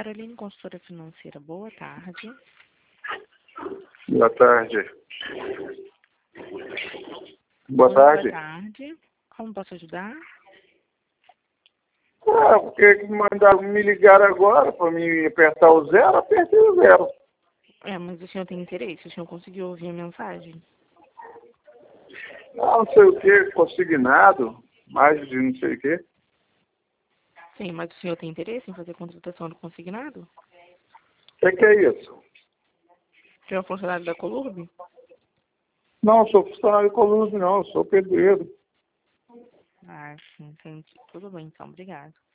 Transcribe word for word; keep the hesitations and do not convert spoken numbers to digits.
Caroline, consultora financeira. Boa tarde. Boa tarde. Boa Oi, tarde. Boa tarde. Como posso ajudar? Ah, porque mandaram me ligar agora para me apertar o zero, apertei o zero. É, mas o senhor tem interesse? O senhor conseguiu ouvir a mensagem? Ah, não sei o que, consignado, mais de não sei o que. Sim, mas o senhor tem interesse em fazer contratação do consignado? O que, que é isso? O senhor é funcionário da Colurb? Não, sou funcionário de Coluna, não, sou pedreiro. Ah, sim, entendi. Tudo bem, então. Obrigado.